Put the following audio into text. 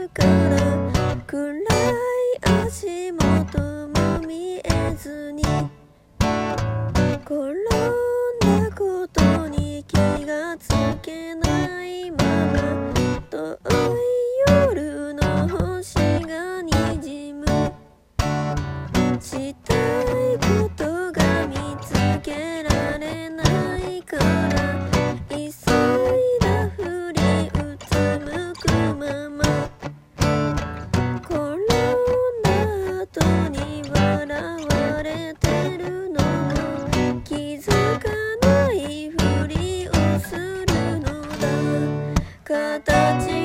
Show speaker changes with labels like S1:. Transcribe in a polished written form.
S1: から暗い足元も見えずに転んだことに気がつけないまま遠い夜の星がにじむしたいことが見つけられないから急いだふりうつむくまま転んだ後に笑われてるのも気づかないふりをするのだ形